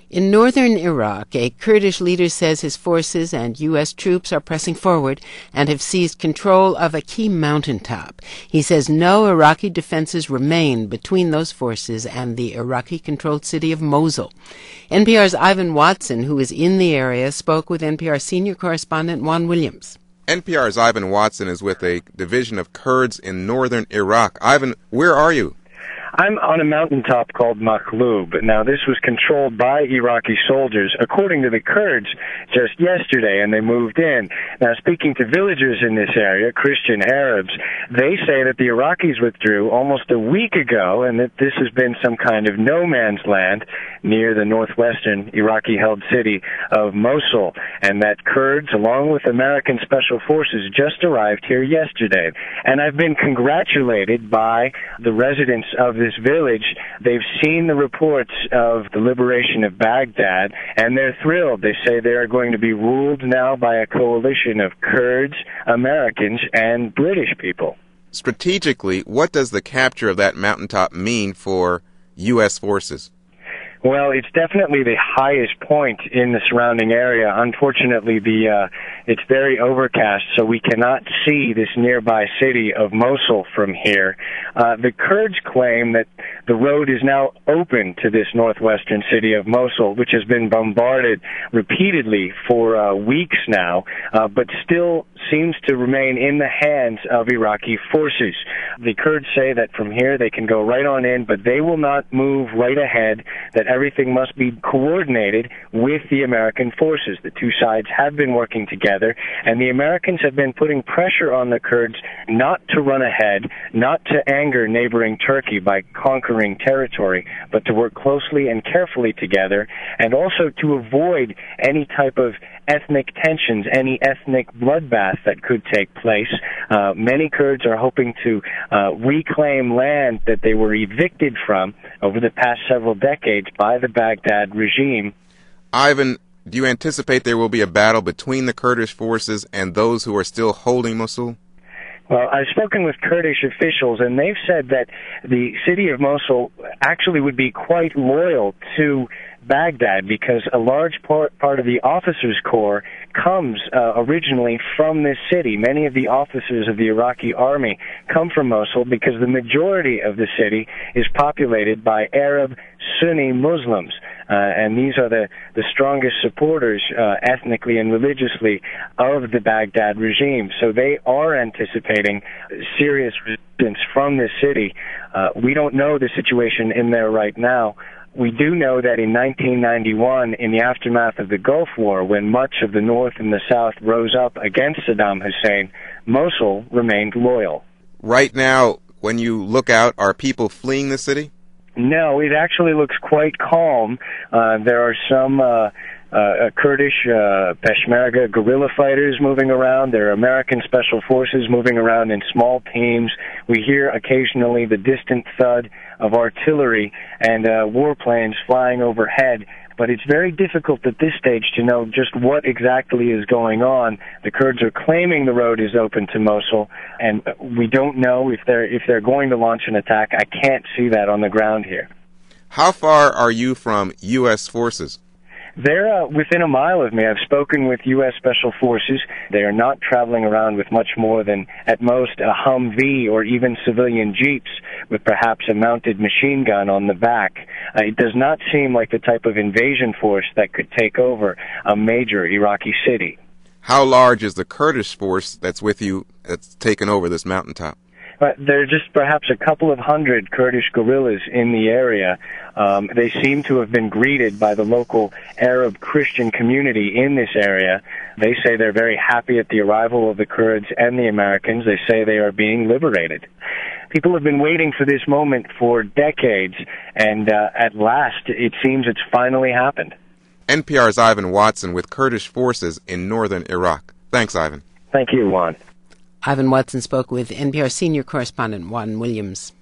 In northern Iraq, a Kurdish leader says his forces and U.S. troops are pressing forward and have seized control of a key mountaintop. He says no Iraqi defenses remain between those forces and the Iraqi-controlled city of Mosul. NPR's Ivan Watson, who is in the area, spoke with NPR senior correspondent Juan Williams. NPR's Ivan Watson is with a division of Kurds in northern Iraq. Ivan, where are you? I'm on a mountaintop called Makhlub. Now, this was controlled by Iraqi soldiers, according to the Kurds, just yesterday, and they moved in. Now, speaking to villagers in this area, Christian Arabs, they say that the Iraqis withdrew almost a week ago and that this has been some kind of no man's land near the northwestern Iraqi-held city of Mosul, and that Kurds, along with American special forces, just arrived here yesterday. And I've been congratulated by the residents of this village. They've seen the reports of the liberation of Baghdad, and they're thrilled. They say they are going to be ruled now by a coalition of Kurds, Americans, and British people. Strategically, what does the capture of that mountaintop mean for U.S. forces? Well, it's definitely the highest point in the surrounding area. Unfortunately, it's very overcast, so we cannot see this nearby city of Mosul from here. The Kurds claim that the road is now open to this northwestern city of Mosul, which has been bombarded repeatedly for weeks now, but still seems to remain in the hands of Iraqi forces. The Kurds say that from here they can go right on in, but they will not move right ahead, that everything must be coordinated with the American forces. The two sides have been working together, and the Americans have been putting pressure on the Kurds not to run ahead, not to anger neighboring Turkey by conquering territory, but to work closely and carefully together, and also to avoid any type of ethnic tensions, any ethnic bloodbath that could take place. Many Kurds are hoping to reclaim land that they were evicted from over the past several decades by the Baghdad regime. Ivan, do you anticipate there will be a battle between the Kurdish forces and those who are still holding Mosul? Well, I've spoken with Kurdish officials, and they've said that the city of Mosul actually would be quite loyal to Baghdad because a large part of the officers' corps comes originally from this city. Many of the officers of the Iraqi army come from Mosul because the majority of the city is populated by Arab Sunni Muslims. And these are the strongest supporters ethnically and religiously of the Baghdad regime. So they are anticipating serious resistance from this city. We don't know the situation in there right now. We do know that in 1991, in the aftermath of the Gulf War, when much of the North and the South rose up against Saddam Hussein, Mosul remained loyal. Right now, when you look out, are people fleeing the city? No, it actually looks quite calm. There are some Kurdish Peshmerga guerrilla fighters moving around. There are American special forces moving around in small teams. We hear occasionally the distant thud of artillery and warplanes flying overhead. But it's very difficult at this stage to know just what exactly is going on. The Kurds are claiming the road is open to Mosul, and we don't know if they're going to launch an attack. I can't see that on the ground here. How far are you from U.S. forces? They're within a mile of me. I've spoken with U.S. Special Forces. They are not traveling around with much more than, at most, a Humvee or even civilian jeeps with perhaps a mounted machine gun on the back. It does not seem like the type of invasion force that could take over a major Iraqi city. How large is the Kurdish force that's with you that's taken over this mountaintop? There are just perhaps a couple of hundred Kurdish guerrillas in the area. They seem to have been greeted by the local Arab Christian community in this area. They say they're very happy at the arrival of the Kurds and the Americans. They say they are being liberated. People have been waiting for this moment for decades, and at last it seems it's finally happened. NPR's Ivan Watson with Kurdish forces in northern Iraq. Thanks, Ivan. Thank you, Juan. Ivan Watson spoke with NPR senior correspondent Juan Williams.